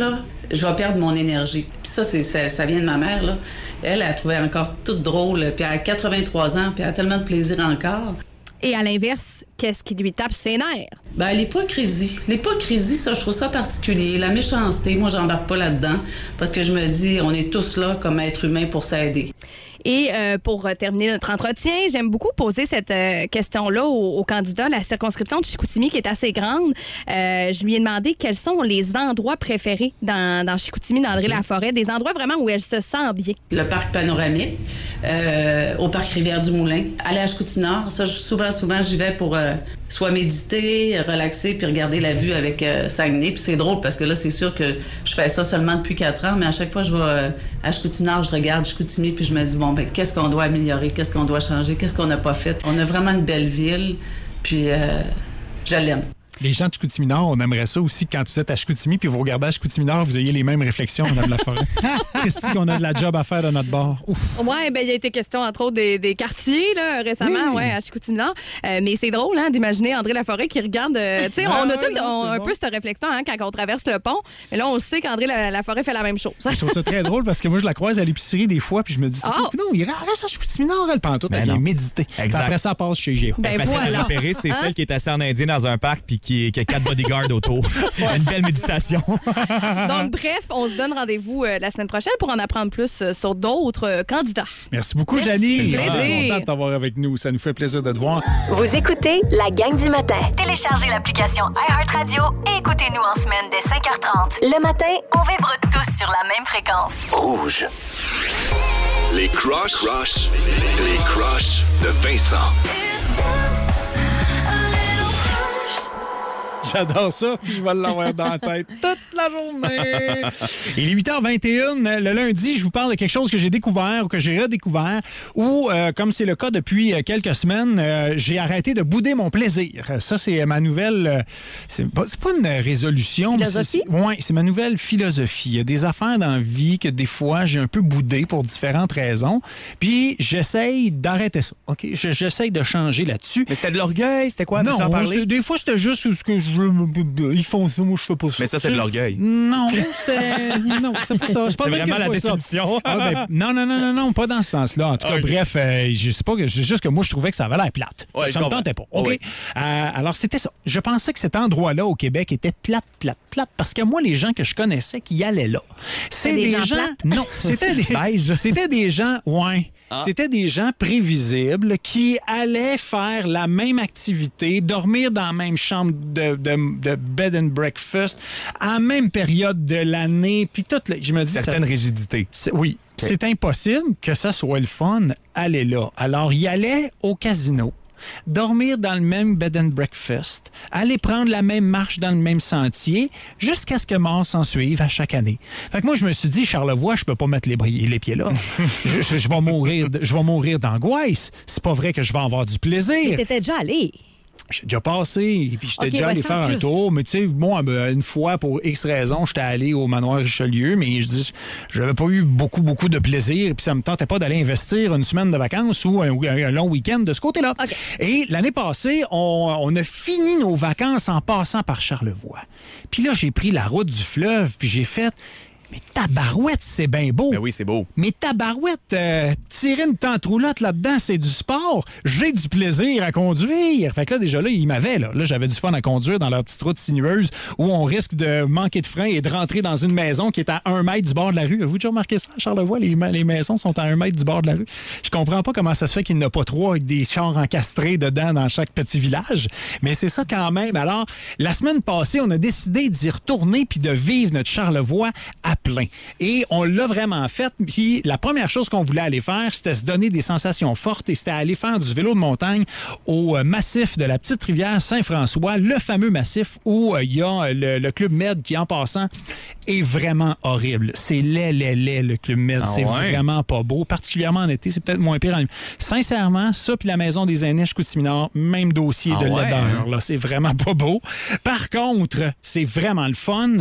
je vais perdre mon énergie. Puis ça, c'est, ça, ça vient de ma mère, là. Elle, elle trouvait encore toute drôle. Puis elle a quatre-vingt-trois ans, puis elle a tellement de plaisir encore. Et à l'inverse, qu'est-ce qui lui tape ses nerfs? Ben, l'hypocrisie. L'hypocrisie, ça, je trouve ça particulier. La méchanceté, moi, j'embarque pas là-dedans parce que je me dis, on est tous là comme êtres humains pour s'aider. Et euh, pour euh, terminer notre entretien, j'aime beaucoup poser cette euh, question-là au, au candidat. La circonscription de Chicoutimi, qui est assez grande, euh, je lui ai demandé quels sont les endroits préférés dans, dans Chicoutimi, d'André okay. Laforêt, des endroits vraiment où elle se sent bien. Le parc panoramique, euh, au parc Rivière-du-Moulin, aller à Chicoutimi-Nord. Ça, souvent, souvent, j'y vais pour euh, soit méditer, relaxer, puis regarder la vue avec euh, Saguenay. Puis c'est drôle parce que là, c'est sûr que je fais ça seulement depuis quatre ans, mais à chaque fois, je vais euh, à Chicoutimi-Nord, je regarde Chicoutimi, puis je me dis, bon, ben, qu'est-ce qu'on doit améliorer, qu'est-ce qu'on doit changer, qu'est-ce qu'on n'a pas fait. On a vraiment une belle ville, puis euh, je l'aime. Les gens de Chicoutimi-Nord, on aimerait ça aussi quand vous êtes à Chicoutimi puis vous regardez à Chicoutimi-Nord, vous ayez les mêmes réflexions, Mme Laforêt. Qu'est-ce qu'on a de la job à faire de notre bord? Oui, bien, il y a été question, entre autres, des, des quartiers là, récemment, oui. ouais, à Chicoutimi-Nord. Euh, mais c'est drôle hein, d'imaginer André Laforêt qui regarde. Euh, tu sais, on a tout, on, un bon. peu cette réflexion hein, quand on traverse le pont. Mais là, on sait qu'André Laforêt fait la même chose. Je trouve ça très drôle parce que moi, je la croise à l'épicerie des fois puis je me dis, oh. non, il reste à Chicoutimi-Nord, elle, pendant tout, elle vient méditer. Après ça, elle passe chez Géo. Ben voilà. Repérer, c'est hein? Celle qui est assise en indien dans un parc puis qui, qui a quatre bodyguards autour. Une belle méditation. Donc, bref, on se donne rendez-vous euh, la semaine prochaine pour en apprendre plus euh, sur d'autres euh, candidats. Merci beaucoup, Janie. Merci. Content de t'avoir avec nous. Ça nous fait plaisir de te voir. Vous écoutez la gang du matin. Téléchargez l'application iHeartRadio et écoutez-nous en semaine dès cinq heures trente. Le matin, on vibre tous sur la même fréquence. Rouge. Les crushs, crush, les crushs de Vincent. J'adore ça, puis je vais l'avoir dans la tête toute la journée. Il est huit heures vingt et un. Le lundi, je vous parle de quelque chose que j'ai découvert ou que j'ai redécouvert ou, euh, comme c'est le cas depuis quelques semaines, euh, j'ai arrêté de bouder mon plaisir. Ça, c'est ma nouvelle... Euh, c'est, pas, c'est pas une résolution. Philosophie? Oui, c'est ma nouvelle philosophie. Il y a des affaires dans la vie que des fois, j'ai un peu boudé pour différentes raisons. Puis, j'essaye d'arrêter ça. OK? Je, j'essaye de changer là-dessus. Mais c'était de l'orgueil? C'était quoi? Non, en parler? des fois, c'était juste ce que je ils font ça, moi je fais pas ça. Mais ça, c'est de l'orgueil. Non, c'était. Non, c'est pas ça. C'est pas c'est vrai vraiment que la définition. Ah, ben, non, non, non, non, non, pas dans ce sens-là. En tout cas, okay. bref, euh, je sais pas, c'est juste que moi je trouvais que ça avait l'air plate. Ouais, ça me tentait pas. OK? Oui. Euh, alors, c'était ça. Je pensais que cet endroit-là au Québec était plate, plate, plate, parce que moi, les gens que je connaissais qui y allaient là, c'est des, des gens. gens non, c'était des. C'était des gens, ouais. Ah. C'était des gens prévisibles qui allaient faire la même activité, dormir dans la même chambre de, de, de bed and breakfast, à la même période de l'année, puis tout. Le, je me dis, certaine ça, rigidité. C'est, oui, okay. C'est impossible que ça soit le fun, aller là. Alors, il allait au casino. Dormir dans le même bed and breakfast, aller prendre la même marche dans le même sentier, jusqu'à ce que mort s'en suive à chaque année. Fait que moi, je me suis dit, Charlevoix, je peux pas mettre les, les pieds là. je, je, je vais mourir, je vais mourir d'angoisse. C'est pas vrai que je vais avoir du plaisir. Mais t'étais déjà allé. J'ai déjà passé, et puis j'étais okay, déjà allé faire plus. un tour. Mais tu sais, moi, une fois, pour X raisons, j'étais allé au manoir Richelieu, mais je dis, j'avais pas eu beaucoup, beaucoup de plaisir, puis ça me tentait pas d'aller investir une semaine de vacances ou un, un long week-end de ce côté-là. Okay. Et l'année passée, on, on a fini nos vacances en passant par Charlevoix. Puis là, j'ai pris la route du fleuve, puis j'ai fait... Mais tabarouette, c'est bien beau. Mais oui, c'est beau. Mais tabarouette, euh, tirer une tente roulotte là-dedans, c'est du sport. J'ai du plaisir à conduire. Fait que là, déjà, là, il m'avait, là. Là, j'avais du fun à conduire dans leur petite route sinueuse où on risque de manquer de frein et de rentrer dans une maison qui est à un mètre du bord de la rue. Avez-vous déjà remarqué ça, Charlevoix? Les, les maisons sont à un mètre du bord de la rue. Je comprends pas comment ça se fait qu'il n'y en a pas trois avec des chars encastrés dedans dans chaque petit village. Mais c'est ça quand même. Alors, la semaine passée, on a décidé d'y retourner puis de vivre notre Charlevoix à plein. Et on l'a vraiment fait. Puis la première chose qu'on voulait aller faire, c'était se donner des sensations fortes et c'était aller faire du vélo de montagne au massif de la petite rivière Saint-François, le fameux massif où il y a le, le Club Med qui, en passant, est vraiment horrible. C'est laid, laid, laid, le Club Med. Ah c'est ouais. Vraiment pas beau. Particulièrement en été, c'est peut-être moins pire en hiver. Sincèrement, ça puis la Maison des Aînés Chicoutimi-Nord, même dossier ah de ouais. laideur. Là, c'est vraiment pas beau. Par contre, c'est vraiment le fun.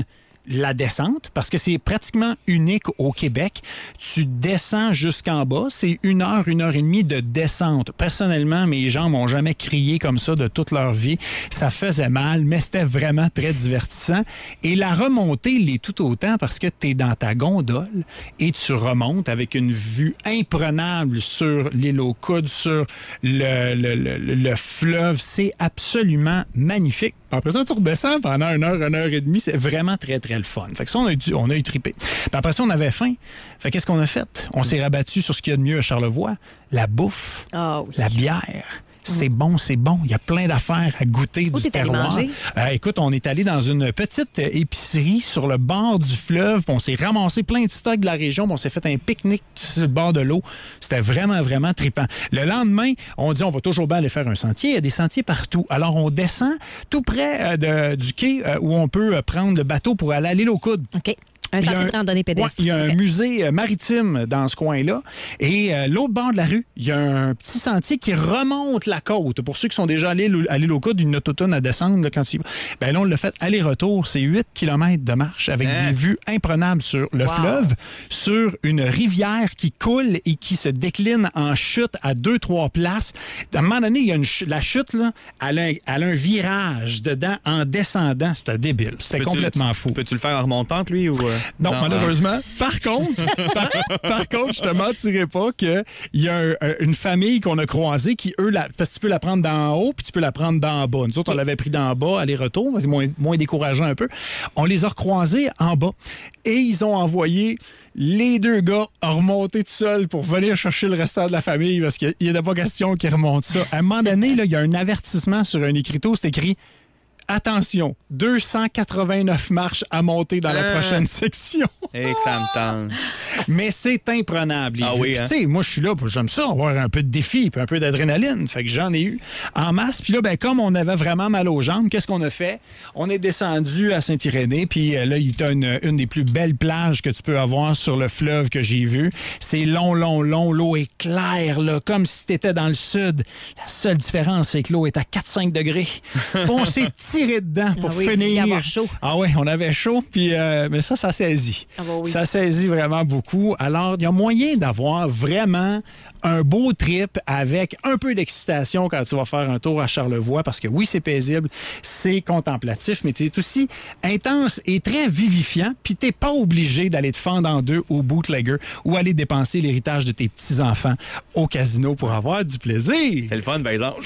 la descente, parce que c'est pratiquement unique au Québec. Tu descends jusqu'en bas. C'est une heure, une heure et demie de descente. Personnellement, mes jambes m'ont jamais crié comme ça de toute leur vie. Ça faisait mal, mais c'était vraiment très divertissant. Et la remontée l'est tout autant parce que tu es dans ta gondole et tu remontes avec une vue imprenable sur l'île aux Coudes, sur le, le, le, le fleuve. C'est absolument magnifique. Après ça, tu redescends pendant une heure, une heure et demie. C'est vraiment très, très le fun. Fait que ça, on a eu, on a eu trippé. Puis après ça, on avait faim. Fait qu'est-ce qu'on a fait? On s'est rabattu sur ce qu'il y a de mieux à Charlevoix. La bouffe, oh, oui. la bière. C'est bon, c'est bon. Il y a plein d'affaires à goûter Où du t'es allé terroir. manger? Euh, écoute, on est allé dans une petite épicerie sur le bord du fleuve. On s'est ramassé plein de stocks de la région. On s'est fait un pique-nique sur le bord de l'eau. C'était vraiment, vraiment trippant. Le lendemain, on dit on va toujours bien aller faire un sentier. Il y a des sentiers partout. Alors, on descend tout près euh, de, du quai euh, où on peut euh, prendre le bateau pour aller à l'île aux Coudes. OK. Un sentier de randonnée pédestre. Ouais, il y a un okay. musée maritime dans ce coin-là. Et euh, l'autre bord de la rue, il y a un petit sentier qui remonte la côte. Pour ceux qui sont déjà allés à l'île aux Coudes, une autotone à descendre là, quand tu y vas. Ben là, on l'a fait aller-retour. C'est huit kilomètres de marche avec hein? des vues imprenables sur le wow. fleuve, sur une rivière qui coule et qui se décline en chute à deux, trois places. À un moment donné, il y a une ch- la chute, là, elle a, un, elle a un virage dedans en descendant. C'était débile. C'était peux-tu, complètement fou. Peux-tu le faire en remontant, lui, ou... Non, non, malheureusement. Hein? Par contre, par, par contre, je te mentirais pas qu'il y a un, une famille qu'on a croisée qui, eux, la, parce que tu peux la prendre d'en haut puis tu peux la prendre d'en bas. Nous autres, on l'avait pris d'en bas, aller-retour, c'est moins, moins décourageant un peu. On les a recroisés en bas et ils ont envoyé les deux gars à remonter tout seuls pour venir chercher le restant de la famille parce qu'il n'y a pas question qu'ils remontent ça. À un moment donné, il y a un avertissement sur un écriteau, c'est écrit attention, deux cent quatre-vingt-neuf marches à monter dans la euh, prochaine section. Et que ça me tente. Mais c'est imprenable. Ah oui, hein? Tu sais, moi, je suis là, j'aime ça, avoir un peu de défi puis un peu d'adrénaline. Fait que j'en ai eu en masse. Puis là, ben, comme on avait vraiment mal aux jambes, qu'est-ce qu'on a fait? On est descendu à Saint-Irénée. Puis là, il y a une, une des plus belles plages que tu peux avoir sur le fleuve que j'ai vu. C'est long, long, long. L'eau est claire, là, comme si t'étais dans le sud. La seule différence, c'est que l'eau est à quatre à cinq degrés. On s'est tiré dedans pour ah oui, finir. Avoir chaud. Ah oui, on avait chaud. Puis, euh, mais ça, ça saisit. Ah bah oui. Ça saisit vraiment beaucoup. Alors, il y a moyen d'avoir vraiment un beau trip avec un peu d'excitation quand tu vas faire un tour à Charlevoix parce que oui, c'est paisible, c'est contemplatif, mais c'est aussi intense et très vivifiant. Puis t'es pas obligé d'aller te fendre en deux au bootlegger ou aller dépenser l'héritage de tes petits-enfants au casino pour avoir du plaisir. C'est le fun, par exemple.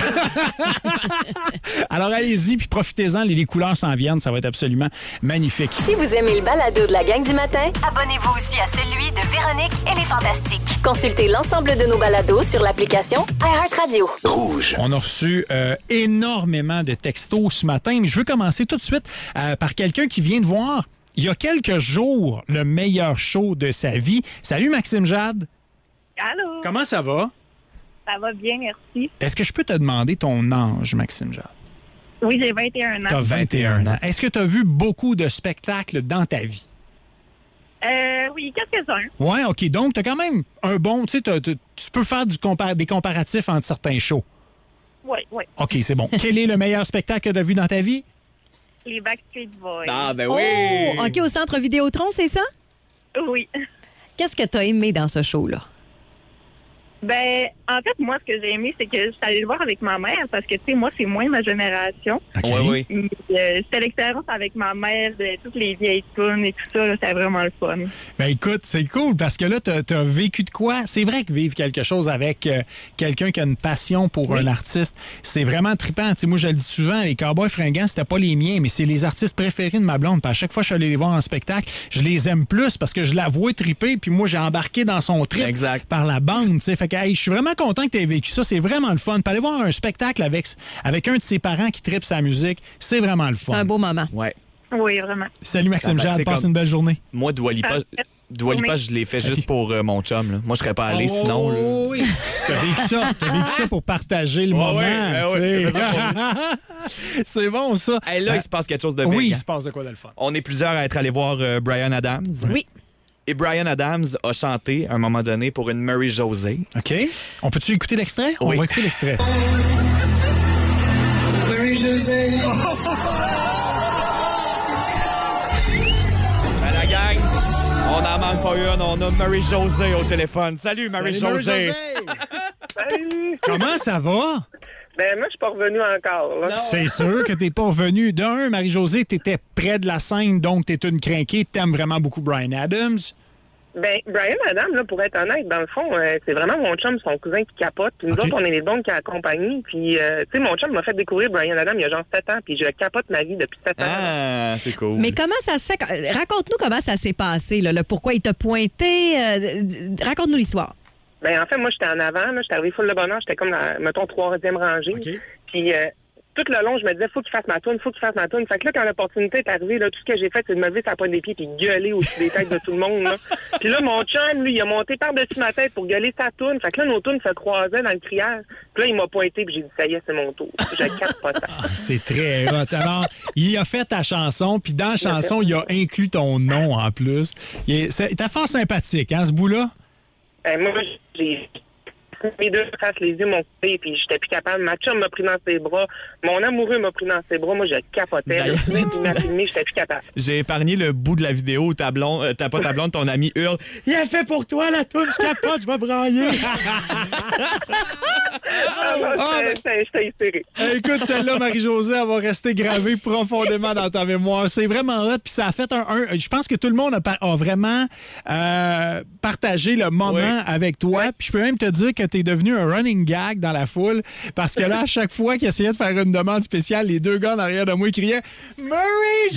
Alors allez-y, puis profitez-en, les, les couleurs s'en viennent, ça va être absolument magnifique. Si vous aimez le balado de la gang du matin, abonnez-vous aussi à celui de Véronique et les Fantastiques. Consultez l'ensemble de nos balados sur l'application iHeartRadio. Rouge. On a reçu euh, énormément de textos ce matin, mais je veux commencer tout de suite euh, par quelqu'un qui vient de voir, il y a quelques jours, le meilleur show de sa vie. Salut Maxime Jade. Allô. Comment ça va? Ça va bien, merci. Est-ce que je peux te demander ton âge, Maxime Jade? Oui, j'ai vingt et un ans. T'as vingt et un ans. Est-ce que tu as vu beaucoup de spectacles dans ta vie? Euh, oui, quelques-uns. Oui, OK. Donc, tu as quand même un bon... Tu sais, tu peux faire du compar- des comparatifs entre certains shows. Oui, oui. OK, c'est bon. Quel est le meilleur spectacle que tu as vu dans ta vie? Les Backstreet Boys. Ah, ben oui! Oh, OK, au Centre Vidéotron, c'est ça? Oui. Qu'est-ce que tu as aimé dans ce show-là? Ben, en fait, moi, ce que j'ai aimé, c'est que je suis allée le voir avec ma mère parce que, tu sais, moi, c'est moins ma génération. Okay. Oui, oui. Euh, c'était l'expérience avec ma mère de toutes les vieilles tunes et tout ça. Là, c'était vraiment le fun. Ben écoute, c'est cool parce que là, tu as vécu de quoi? C'est vrai que vivre quelque chose avec euh, quelqu'un qui a une passion pour oui. un artiste, c'est vraiment trippant. T'sais, moi, je le dis souvent, les Cowboys fringants, c'était pas les miens, mais c'est les artistes préférés de ma blonde. Puis à chaque fois que je suis allé les voir en spectacle, je les aime plus parce que je la vois tripper, puis moi, j'ai embarqué dans son trip exact. Par la bande. T'sais. Fait que hey, je suis vraiment content que tu aies vécu ça. C'est vraiment le fun. Puis aller voir un spectacle avec, avec un de ses parents qui trippe sa musique, c'est vraiment le fun. C'est un beau moment. Ouais. Oui, vraiment. Salut Maxime Jade, passe comme... une belle journée. Moi, Dua Lipa, Dua Lipa je l'ai fait juste pour euh, mon chum. Là. Moi, je serais pas allé oh, sinon. Là. Oui, t'as vécu ça. T'as vécu ça pour partager le oh, moment. Oui, ben oui, c'est bon, ça. Hey, là, euh, il se passe quelque chose de big. Oui, il se passe de quoi de le fun. On est plusieurs à être allés voir euh, Bryan Adams. Oui. Et Bryan Adams a chanté à un moment donné pour une Marie-Josée. OK. On peut-tu écouter l'extrait? Oui. On va écouter l'extrait. Marie-Josée. manque pas une. On a Marie-Josée au téléphone. Salut, Marie-Josée. Salut. Comment ça va? Ben, moi, je suis pas revenu encore. Là. C'est sûr que t'es pas revenu. D'un, Marie-Josée, t'étais près de la scène, donc t'es une crinquée. T'aimes vraiment beaucoup Bryan Adams. Ben, Bryan Adams, là, pour être honnête, dans le fond, euh, c'est vraiment mon chum, son cousin qui capote. Puis nous Okay. autres, on est les dons qui accompagnent. Puis, euh, tu sais, mon chum m'a fait découvrir Bryan Adams il y a genre sept ans. Puis je capote ma vie depuis sept ans. Ah, c'est cool. Mais comment ça se fait? Raconte-nous comment ça s'est passé, là, le pourquoi il t'a pointé. Euh, raconte-nous l'histoire. Ben, en fait, moi, j'étais en avant, là. J'étais arrivé full de bonheur. J'étais comme dans, mettons, troisième rangée. Okay. Puis, euh, tout le long, je me disais, faut qu'il fasse ma toune, faut qu'il fasse ma toune. Fait que là, quand l'opportunité est arrivée, là, tout ce que j'ai fait, c'est de me lever sur la pointe des pieds puis gueuler au-dessus des têtes de tout le monde, là. Puis là, mon chum, lui, il a monté par-dessus ma tête pour gueuler sa toune. Fait que là, nos tounes se croisaient dans le criage. Puis là, il m'a pointé puis j'ai dit, ça y est, c'est mon tour. Je capte pas ça. Ah, c'est très hot. Alors, il a fait ta chanson, puis dans la chanson, il a inclus ton nom en plus. Il est, c'est, t'as fort sympathique, hein, ce bout-là? Ben, moi, j'ai... Mes deux faces, les yeux m'ont coupé, puis j'étais plus capable. Ma chum m'a pris dans ses bras. Mon amoureux m'a pris dans ses bras. Moi, je capotais. D'ailleurs- Le il m'a filmé, j'étais plus capable. J'ai épargné le bout de la vidéo où ta blonde, euh, t'as pas ta blonde, ton ami hurle. Il a fait pour toi la toune, je capote, je vais brailler. Ah, moi, Ah, j'étais- j'étais j'étais hystérique. Eh, Écoute, celle-là, Marie-Josée, elle va rester gravée profondément dans ta mémoire. C'est vraiment hot, puis ça a fait un... un- je pense que tout le monde a, par- a vraiment euh, partagé le moment Oui. avec toi. Puis je peux même te dire que t'es devenu un running gag dans la foule, parce que là, à chaque fois qu'il essayait de faire une demande spéciale, les deux gars en arrière de moi, ils criaient « Marie-Josée! »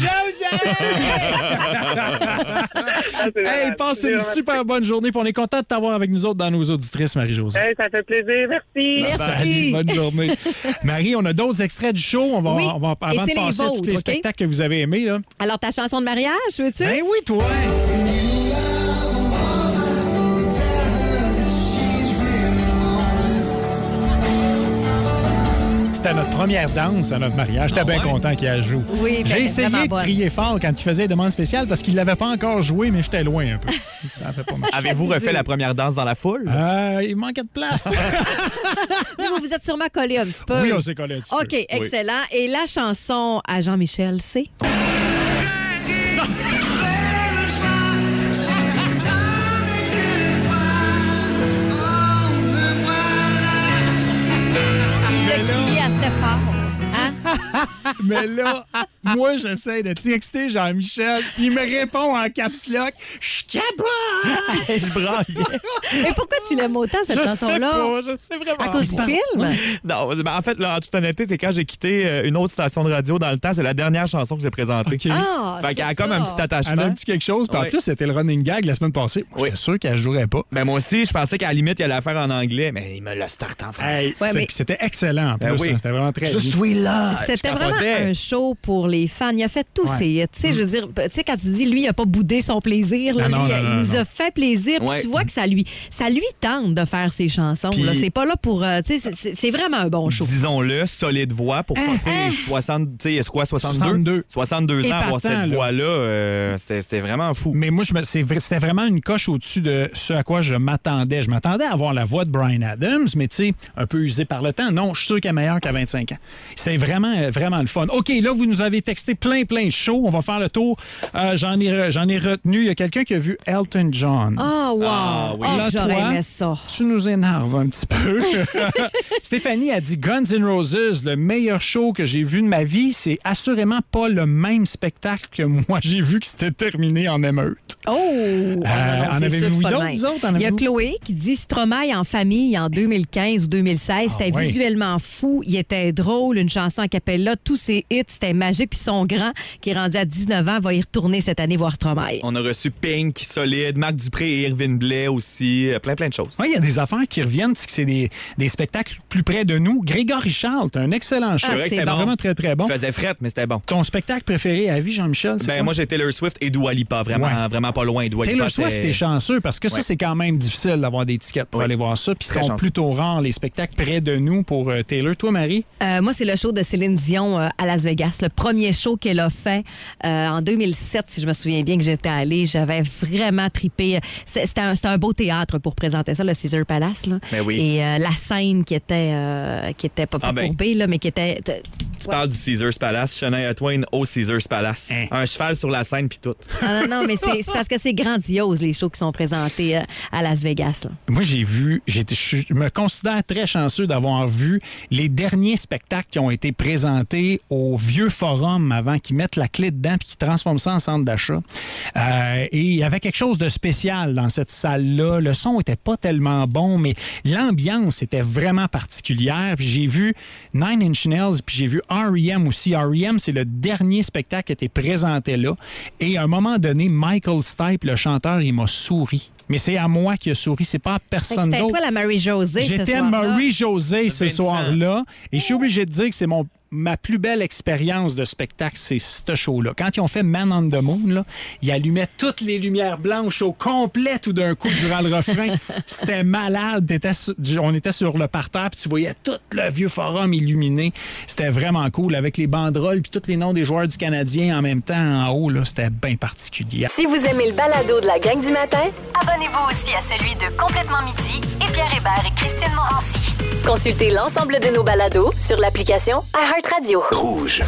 Hey, passe une super bonne journée, puis on est content de t'avoir avec nous autres dans nos auditrices, Marie-Josée. Hey, ça fait plaisir, merci. Salut, bonne journée. Marie, on a d'autres extraits du show. On va, Oui. on va, Et avant de c'est les passer à tous vôtres, les OK? spectacles que vous avez aimés. Là. Alors, ta chanson de mariage, veux-tu? Ben oui, toi! C'était notre première danse à notre mariage. J'étais Ah bien ouais? content qu'il la joue. Oui, ben, J'ai essayé vraiment de bonne. crier fort quand il faisait demande spéciale parce qu'il ne l'avait pas encore joué, mais j'étais loin un peu. Ça fait pas mal. Avez-vous refait la première danse dans la foule? Euh, il manquait de place. Vous vous êtes sûrement collé un petit peu. Oui, on s'est collé un petit OK, peu. excellent. Et la chanson à Jean-Michel, c'est? Il l'a crié assez fort. Hein? Mais là, moi, j'essaie de texter Jean-Michel. Il me répond en caps lock. Je capote! Je braillais. Mais pourquoi tu l'aimes autant, cette Je chanson-là? sais pas, je sais vraiment À cause du pas. film? Non, ben, en fait, là, en toute honnêteté, c'est quand j'ai quitté euh, une autre station de radio dans le temps, c'est la dernière chanson que j'ai présentée. OK. Ah, Fait qu'elle a c'est comme ça. un petit attachement. Elle a un petit quelque chose. Puis en Ouais. plus, c'était le running gag la semaine passée. Moi, J'étais sûr qu'elle ne jouerait pas. Ben moi aussi, je pensais qu'à la limite, il allait la faire en anglais, mais il me l'a start en français. Hey, Ouais, c'est- mais- puis c'était excellent en plus. Ben oui. hein. C'était vraiment très Je bien. suis là. C'était Je vraiment capotais. un show pour les fans. Il a fait tous Ouais. ses hits. Tu sais, je veux dire, tu sais, quand tu dis, lui, il a pas boudé son plaisir, là, Ah non, lui, non, il non, nous non. a fait plaisir. Puis Ouais. tu vois que ça lui, ça lui tente de faire ses chansons. Puis- là. C'est pas là pour. euh, tu sais, c'est- c'est c'est vraiment un bon show. Disons-le, solide voix pour Hein, tu sais, hein. soixante, tu sais, c'est quoi, soixante-deux? soixante-deux. soixante-deux ans, avoir Épatant, cette là. voix-là, euh, c'était c'était vraiment fou. Mais moi, je me- c'est vrai- c'était vraiment une coche au-dessus de ce à quoi je m'attendais. Je m'attendais à avoir la voix de Bryan Adams, mais tu sais, un peu usée par le temps. Non, je suis sûr qu'elle est meilleure qu'à vingt-cinq ans. C'était vraiment, euh, vraiment le fun. OK, là, vous nous avez texté plein, plein de shows. On va faire le tour. Euh, j'en, ai, re- j'en ai retenu. Il y a quelqu'un qui a vu Elton John. Ah, wow! Ah, oui. Oh, Là, j'aurais toi, aimé ça. Tu nous énerves un petit peu. Stéphanie a dit Guns N' Roses, le meilleur show que j'ai vu de ma vie. C'est assurément pas le même spectacle que moi j'ai vu que c'était terminé en émeute. Oh! Euh, Ah, en c'est avez-vous sûr, c'est vu pas le d'autres, même. vous autres? En Il y a avez-vous? Chloé qui dit Stromae en famille en deux mille quinze ou deux mille seize. C'était Ah, ouais. visuellement fou. Il était drôle. Une chanson a cappella. Tous ses hits, c'était magique. Puis son grand, qui est rendu à dix-neuf ans, va y retourner cette année voir Stromae. On a reçu Pink, Solide, Marc Dupré et Irvine Blais aussi, euh, plein plein de choses. Oui, il y a des affaires qui reviennent, c'est que c'est des, des spectacles plus près de nous. Grégory Charles, c'est un excellent show. Ah, c'est c'est bon. vraiment très, très bon. Il faisait frette, mais c'était bon. Ton spectacle préféré à vie, Jean-Michel, c'est Ben quoi? moi j'ai Taylor Swift et Dua Lipa, vraiment, Ouais. vraiment pas loin. Dua Lipa, Taylor Swift, c'était- t'es chanceux parce que ça, Ouais. c'est quand même difficile d'avoir des tickets pour Oui. aller voir ça. Puis ils Très sont chanceux. plutôt rares, les spectacles près de nous pour euh, Taylor. Toi, Marie? Euh, moi, c'est le show de Céline Dion euh, à Las Vegas. Le premier show qu'elle a fait euh, en deux mille sept, si je me souviens bien que j'étais allée. J'avais vraiment tripé. C'était c'était un, c'était un beau théâtre pour présenter ça, le Caesar Palace. Là. Ben oui. Et euh, la scène qui était, euh, qui était pas Ah ben. courbée, là, mais qui était... t- Tu parles du Caesars Palace, Shania Twain au Caesars Palace. Hein? Un cheval sur la scène, puis tout. Ah, non, non, mais c'est c'est parce que c'est grandiose, les shows qui sont présentés euh, à Las Vegas. Là. Moi, j'ai vu, j'ai été- je me considère très chanceux d'avoir vu les derniers spectacles qui ont été présentés au vieux forum avant qu'ils mettent la clé dedans puis qu'ils transforment ça en centre d'achat. Euh, et il y avait quelque chose de spécial dans cette salle-là. Le son était pas tellement bon, mais l'ambiance était vraiment particulière. Puis j'ai vu Nine Inch Nails, puis j'ai vu R E M aussi. R E M, c'est le dernier spectacle qui a été présenté là. Et à un moment donné, Michael Stipe, le chanteur, il m'a souri. Mais c'est à moi qui a souri, c'est pas à Fait que personne C'était d'autre. toi la Marie-Josée ce J'étais soir-là. Marie-Josée ce Vincent. soir-là. Et je suis obligé de dire que c'est mon, ma plus belle expérience de spectacle, c'est ce show-là. Quand ils ont fait Man on the Moon, là, ils allumaient toutes les lumières blanches au complet tout d'un coup durant le refrain. C'était malade. T'étais sur- on était sur le parterre, puis tu voyais tout le vieux forum illuminé. C'était vraiment cool, avec les banderoles puis tous les noms des joueurs du Canadien en même temps en haut. Là, c'était bien particulier. Si vous aimez le balado de la gang du matin, abonnez-vous aussi à celui de Complètement Midi et Pierre Hébert et Christine Morancy. Consultez l'ensemble de nos balados sur l'application iHeartRadio. Rouge.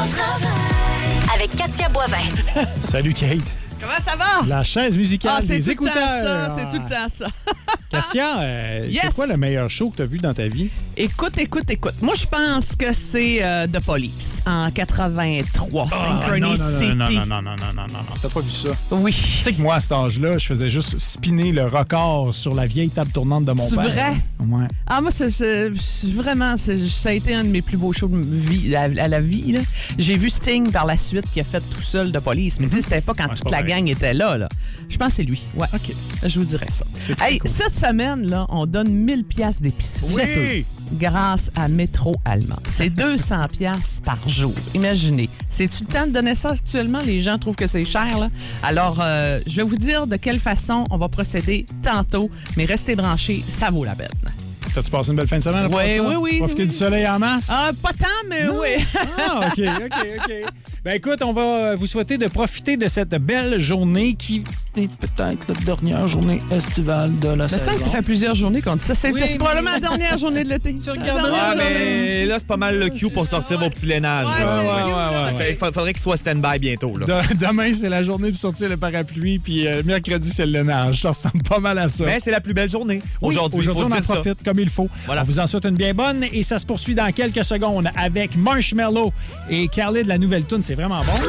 Avec Katia Boivin. Salut, Kate. Comment ça va? La chaise musicale Ah, c'est des tout le temps écouteurs. ça, c'est tout le temps ça. Katia, euh, Yes. c'est quoi le meilleur show que tu as vu dans ta vie? Écoute, écoute, écoute. Moi, je pense que c'est euh, The Police en quatre-vingt-trois. Ah, Synchronicity. non, non, non, non, non, non, non, non, non, non. T'as pas vu ça? Oui. Tu sais que moi, à cet âge-là, je faisais juste spinner le record sur la vieille table tournante de mon C'est père. vrai? Ouais. Ah, moi, c'est, c'est- c'est vraiment, c'est- ça a été un de mes plus beaux shows de vie, à, à la vie. là. J'ai vu Sting par la suite qui a fait tout seul de Police. Mais tu sais, c'était pas quand Ouais, c'est toute pas la vrai. gang était là, là. Je pense que c'est lui. Ouais. OK. Je vous dirais ça. C'est très Hey, cool. cette semaine, là, on donne mille piastres d'épicerie. Oui! Grâce à Métro Allemand. C'est deux cents piastres par jour. Imaginez. C'est-tu le temps de donner ça actuellement? Les gens trouvent que c'est cher, là. Alors, euh, je vais vous dire de quelle façon on va procéder tantôt, mais restez branchés, ça vaut la peine. T'as-tu passé une belle fin de semaine? après Oui, ça? oui, oui. Profiter oui. du soleil en masse? Ah, pas tant, mais oui. Ah, OK, OK, OK. Ben écoute, on va vous souhaiter de profiter de cette belle journée qui est peut-être la dernière journée estivale de la Mais saison. ça, ça fait plusieurs journées qu'on dit ça. C'est Oui, c'est mais- probablement la dernière journée de l'été. Tu regardes- Ah, mais là, c'est pas mal le cue pour sortir vos petits lainages. Ouais, là. c'est ouais, vrai. ouais, ouais. Fait- fa- faudrait qu'il soit stand-by bientôt. Là. De- demain, c'est la journée pour sortir le parapluie, puis euh, mercredi, c'est le lainage. Ça ressemble pas mal à ça. Mais c'est la plus belle journée. Oui, Aujourd'hui, aujourd'hui faut on se en dire ça. profite comme il faut. Voilà. On vous en souhaite une bien bonne et ça se poursuit dans quelques secondes avec Marshmello et Khalid, la nouvelle tune. C'est vraiment bon.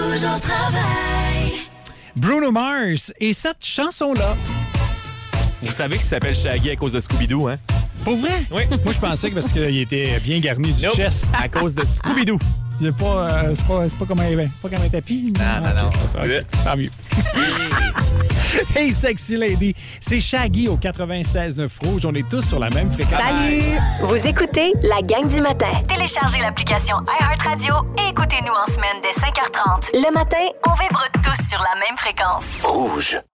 Bruno Mars et cette chanson-là. Vous savez qu'il s'appelle Shaggy à cause de Scooby-Doo, hein? Pour vrai? Oui. Moi, je pensais que parce qu'il était bien garni du Nope. chest. À cause de Scooby-Doo. C'est pas, euh, c'est pas, c'est pas comme un, pas comme un tapis. Non, non, non. Ok, c'est pas ça. Ok, tant mieux. Hey, sexy lady, c'est Shaggy au quatre-vingt-seize neuf Rouge. On est tous sur la même fréquence. Salut! Vous écoutez la gang du matin. Téléchargez l'application iHeartRadio et écoutez-nous en semaine dès cinq heures trente. Le matin, on vibre tous sur la même fréquence. Rouge.